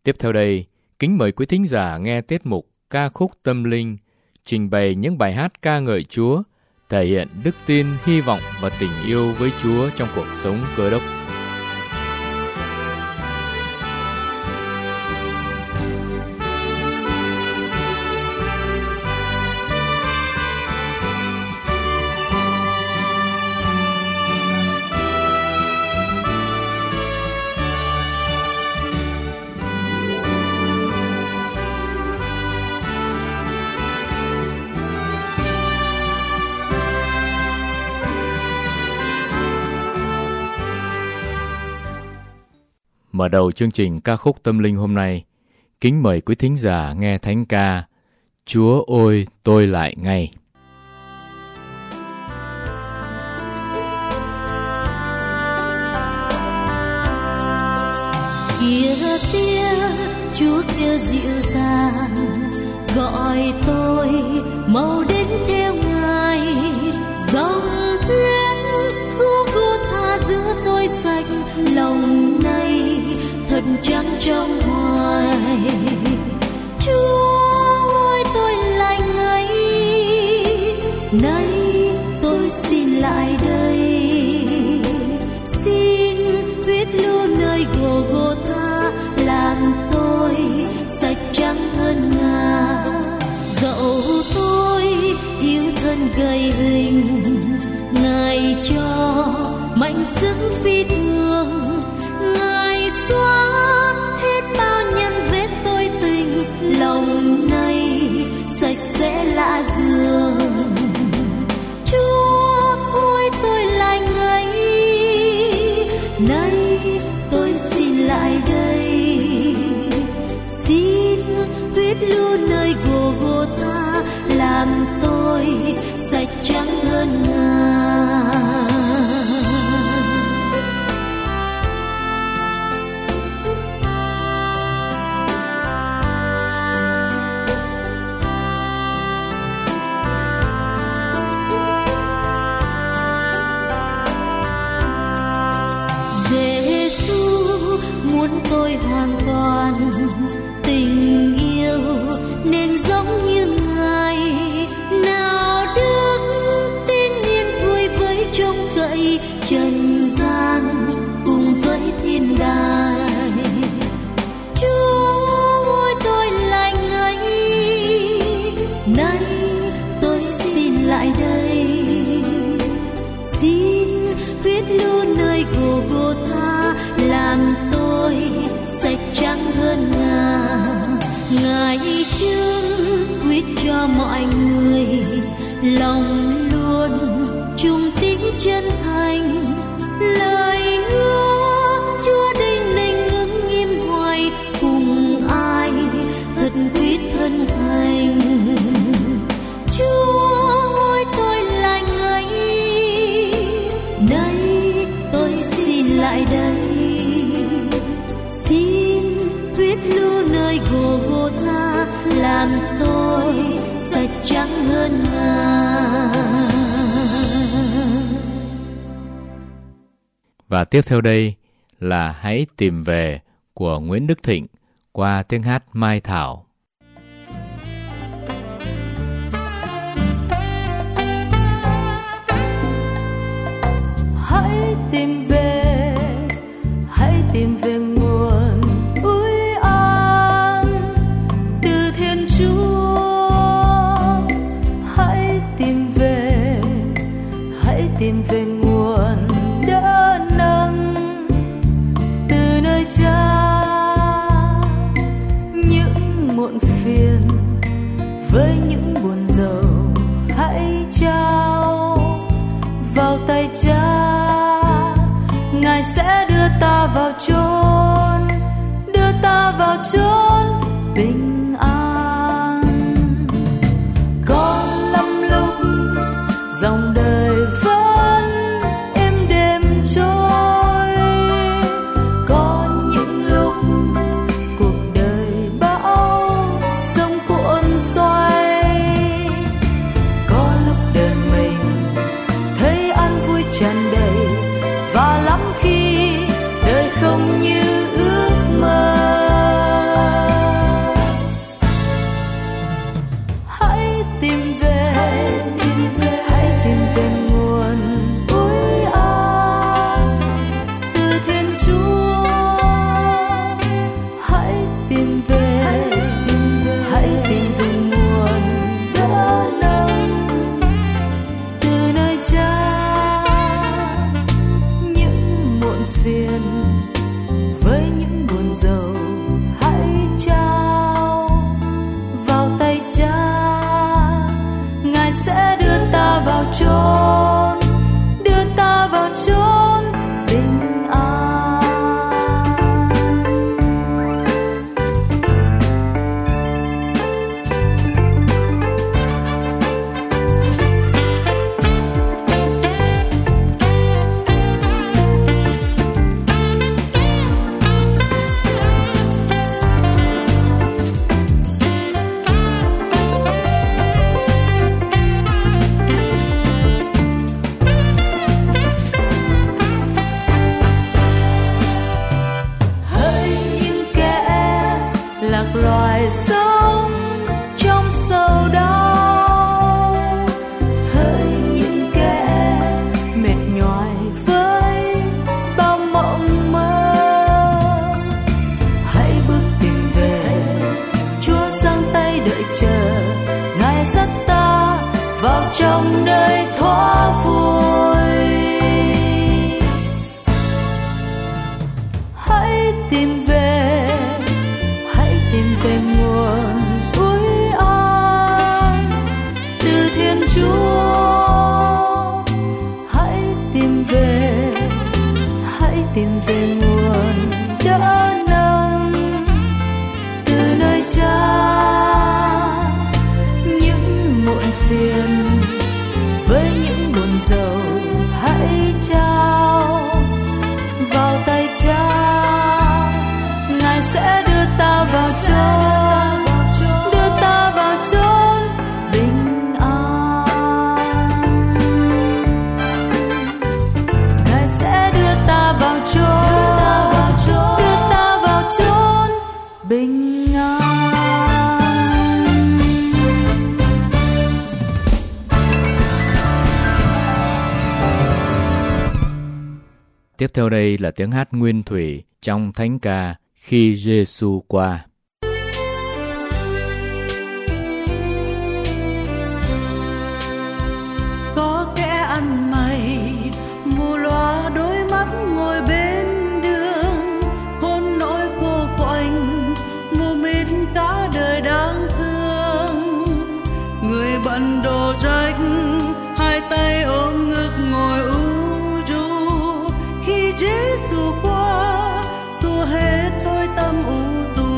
Tiếp theo đây, kính mời quý thính giả nghe tiết mục Ca khúc tâm linh, trình bày những bài hát ca ngợi Chúa, thể hiện đức tin, hy vọng và tình yêu với Chúa trong cuộc sống Cơ Đốc. Mở đầu chương trình ca khúc tâm linh hôm nay, kính mời quý thính giả nghe thánh ca Chúa ơi tôi lại ngay. Kia tiếng Chúa kêu dịu dàng gọi tôi mau đến theo Ngài, dòng huyết thu tha giữa tôi sạch lòng này thật trắng trong hoài. Chúa ơi tôi lại ngay, nay tôi xin lại đây, xin huyết lưu nơi Gô-gô-tha làm tôi sạch trắng hơn ngà. Dẫu tôi yêu thân gầy hình, Ngài cho mạnh sức phi thường, Ngài xóa hết bao nhân vết tôi tình, lòng này sạch sẽ lạ dường. Chúa ơi tôi lại ngay, nay tôi xin lại đây, xin huyết lưu nơi Gô-gô-tha làm tôi sạch trắng hơn ngà. Tôi hoàn toàn tình yêu nên giống như Ngài, nào đức tin yên vui với trông cậy trần gian cùng với thiên đàng. Chúa ơi tôi lại ngay, nay tôi xin lại đây, xin huyết lưu nơi Gô-gô-tha làm tôi sạch trắng hơn ngà. Ngài chứng quyết cho mọi người, lòng luôn trung tín chân thành, lời hứa Chúa đinh ninh ứng nghiêm hoài, cùng ai thật quyết thân thành. Chúa ơi tôi lại ngay, nay tôi xin lại đây, huyết lưu nơi Gô-gô-tha làm tôi sạch trắng hơn ngà. Và tiếp theo đây là Hãy tìm về của Nguyễn Đức Thịnh qua tiếng hát Mai Thảo. Hãy tìm về, hãy tìm về nguồn tìm về nguồn đỡ nâng từ nơi Cha, những muộn phiền với những buồn rầu hãy trao vào tay Cha. Ngài sẽ đưa ta vào chốn, đưa ta vào chốn bình an. Có lắm lúc dòng đời không như ước mơ, sẽ đưa ta vào chốn bình an. Loài sống trong sầu đau, hỡi những kẻ mệt nhoài với bao mộng mơ, hãy bước tìm về Chúa giang tay đợi chờ, Ngài dắt ta vào trong nơi thoát vui. Hãy tìm về nguồn ủi an từ Thiên Chúa. Hãy tìm về nguồn đỡ nâng từ nơi Cha. Những muộn phiền với những buồn rầu hãy trao vào tay Cha. Ngài sẽ đưa ta vào chốn bình an. Ngài sẽ đưa ta vào chốn bình an. Tiếp theo đây là tiếng hát nguyên thủy trong thánh ca Khi Giê-xu qua. Có kẻ ăn mày mù loa đôi mắt ngồi bên đường, khôn nỗi cô quạnh mù mịt cả đời đáng thương. Người bận đồ rách hai tay ôm ngực ngồi u ru, khi Giê-xu qua xua hết tôi tâm u tù.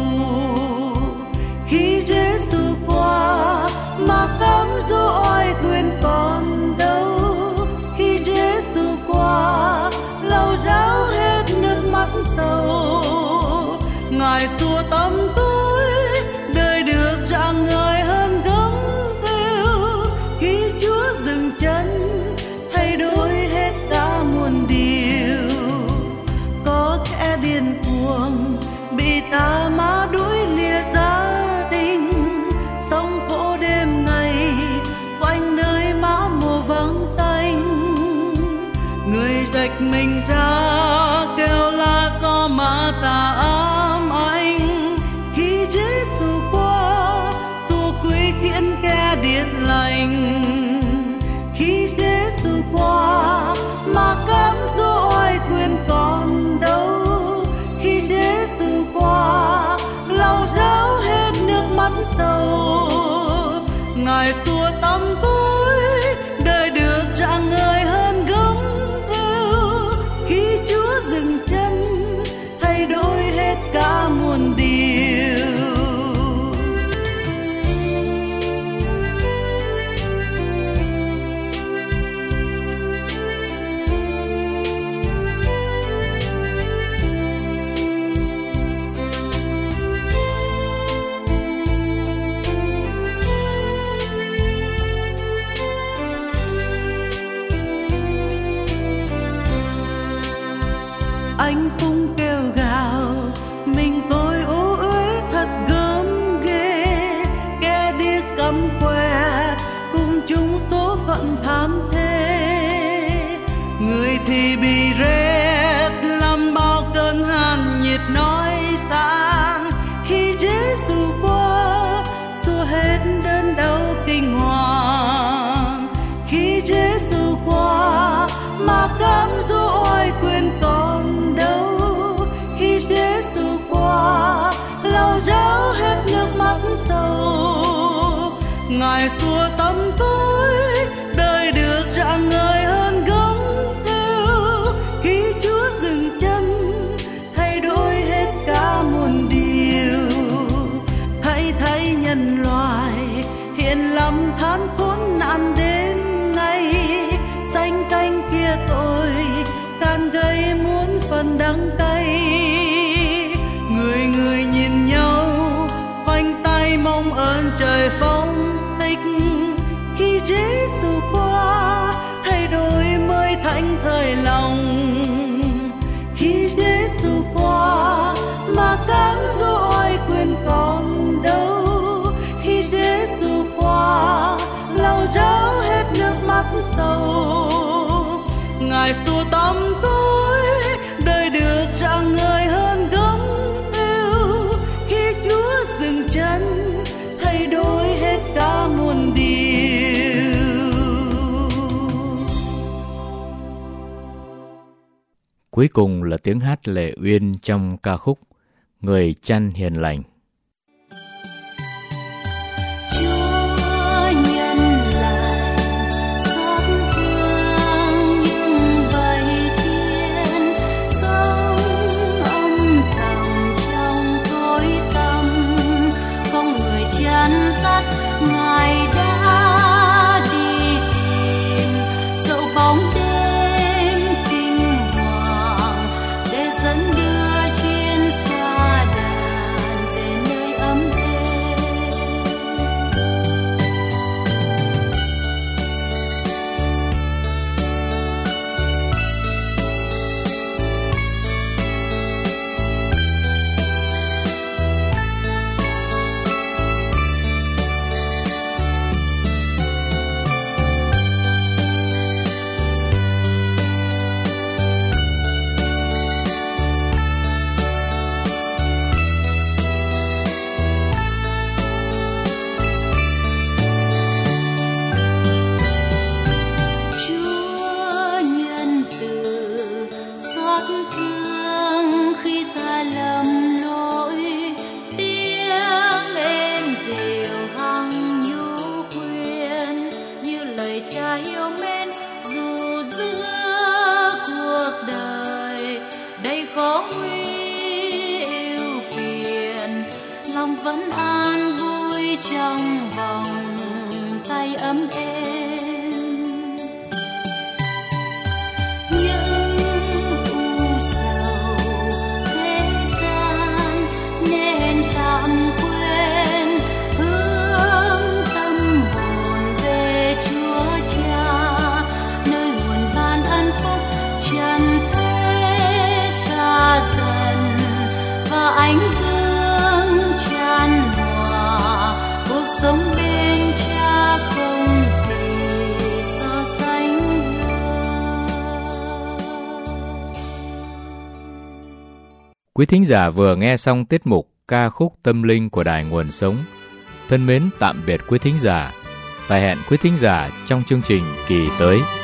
Khi Giê-xu qua mà cám dỗ oai quyền còn đâu. Khi Giê-xu qua lau ráo hết nước mắt sầu. Ngài xua tâm tôi đời được rạng ngời hơn gấm kêu. Khi Chúa dừng chân thay đổi hết cả muôn điều. Có kẻ điên cuồng bị tà ma đuổi lìa gia đình, sống khổ đêm ngày quanh nơi má mồ vắng tanh. Người rạch mình ra kêu la do ma tà ám ảnh. Khi Giê-xu qua xua quý khiển kẻ điên lành. Khi Giê-xu qua mà cám dỗ oai quyền còn đâu. Khi Giê-xu qua lau ráo hết nước mắt sầu. Ngài xua tâm tôi đời được rạng ngời hơn gấm kêu. Khi Chúa dừng chân thay đổi hết cả muôn điều. Anh Phung kêu gào mình tôi ố uế thật gớm ghê. Kẻ điếc cắm que cùng chung số phận thảm thế. Người thì bị rét làm bao cơn hàn nhiệt nói sang. Khi Giê-xu qua xua hết đớn đau kinh hoàng. Khi Giê-xu qua mà cám dỗ oai quyền còn đâu. Khi Giê-xu qua lau ráo hết nước mắt sầu. Ngài xua tâm tôi gian khốn nạn đến ngày, xanh canh kia tôi can gây muôn phần đắng cay. Người người nhìn nhau khoanh tay mong ơn trời phóng tích, khi Giêsu qua thay đổi mới thánh thời lòng. Khi Giêsu qua mà cám dỗ oai quyền còn đâu, khi Giêsu qua lau ráo hết nước mắt sầu. Ngài xua tăm tối đời được rạng ngời hơn gấm yêu, khi Chúa dừng chân thay đổi hết cả muôn điều. Cuối cùng là tiếng hát Lệ Uyên trong ca khúc Người Chăn Hiền Lành. Vẫn an vui trong vòng tay ấm êm, những u sầu thế gian nên tạm quên, hướng tâm hồn về Chúa Cha, nơi nguồn ban ân phúc trần thế xa dần và ánh dương tràn hòa. Cuộc sống bên Cha không gì so sánh được. Quý thính giả vừa nghe xong tiết mục ca khúc tâm linh của Đài Nguồn Sống. Thân mến tạm biệt quý thính giả và hẹn quý thính giả trong chương trình kỳ tới.